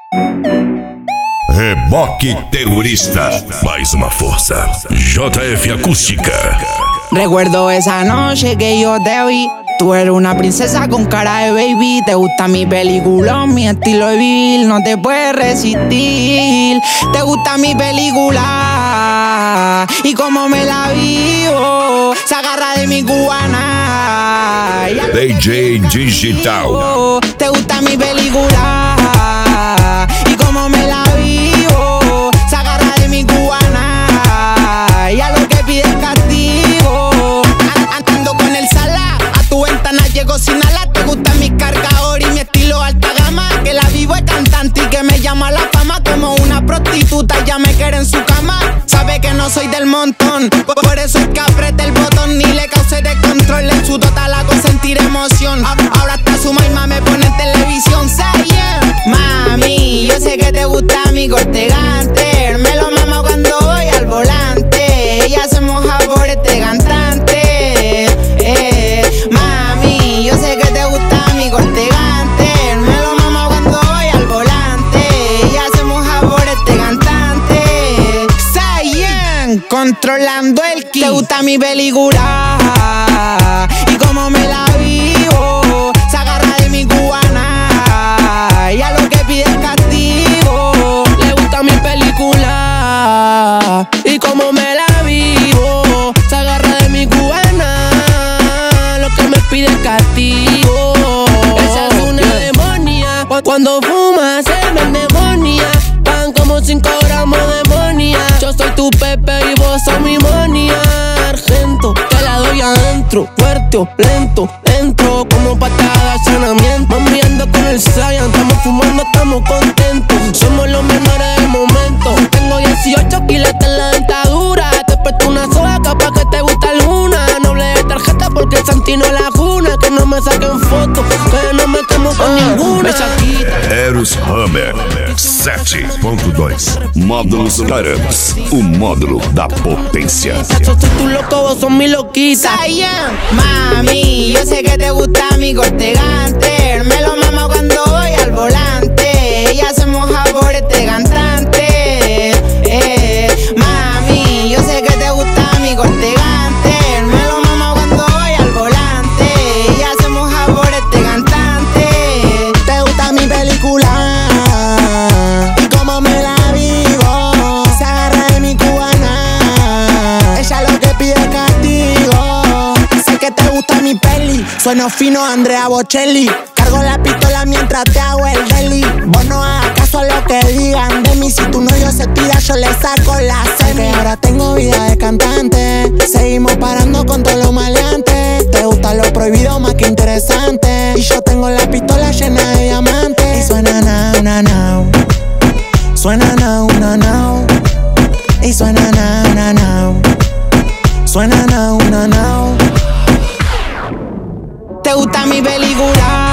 Reboque Terrorista. Mais uma força. JF Acústica. Recuerdo esa noche que yo te vi. Tú eres una princesa con cara de baby. Te gusta mi película, mi estilo de vivir. No te puedes resistir. Te gusta mi película y como me la vivo. Se agarra de mi cubana. DJ Digital. Te gusta mi película y como me la vivo. Se agarra de mi cubana y a lo que pide es castigo. Ando con el sala, a tu ventana llego sin alas. Te gusta mi cargador y mi estilo alta gama. Que la vivo es cantante y que me llama la fama. Como una prostituta ya me quiere en su cama. Sabe que no soy del montón, por eso es que apriete el botón. Ni le cause de control en su total hago sentir emoción. Ahora hasta su mamá me pone en televisión. Say yeah. Mami, yo sé que te gusta mi corte Ganter. Me lo mamo cuando voy al volante. Ella se moja por este cantante. Mami, yo sé que te gusta mi corte Ganter. Me lo mamo cuando voy al volante. Ella se moja por este cantante. Say yeah. Controlando el ki. Te gusta mi película y como me la vivo. Se agarra de mi cubana y a lo que pide es castigo. Le gusta mi película y como me la vivo. Se agarra de mi cubana, lo que me pide es castigo. Esa es una demonia, cuando fuma se me endemonia. Van como 5 gramos de monia. Yo soy tu Pepe y vos sos mi monia. Argento, te la doy adentro, fuerte o lento. Entro como patada de saneamiento. Mami, ando con el Zion, estamos fumando, estamos contentos. Somos los menores del momento. Tengo 18 kilos en la dentadura. Te presto una soda capaz que te gusta alguna. Noble de tarjeta porque el Santino es la cuna. Que no me saquen fotos, que no me quemo con ninguna. Eros Hammer 7.2. Módulos Carams, o módulo da potência. Yo soy tu loco, vos sos mi loquita. Say yeah. Mami, yo sé que te gusta mi corte Ganter. Me lo mamo cuando voy al volante. Ella se moja por este cantante. Mami, yo sé que te gusta mi corte Ganter. Me lo mamo cuando voy al volante. Ella se moja por este cantante. Te gusta mi película y como me la vivo. Se agarra de mi cubana. Ella lo que pide es castigo. Sé que te gusta mi peli. Sueno fino, Andrea Bocelli. Cargo la pistola mientras te hago el deli. Vos no hagas caso a lo que digan de mí. Si tu novio se tira, yo le saco la semi. Ahora tengo vida de cantante. Seguimos parando con todos los maleantes. Te gusta lo prohibido más que interesante. Y yo tengo la pistola llena de diamantes. Y suena now, now, now. Suena now, now, now. Y suena now, now, now. Suena now, now, now. Te gusta mi película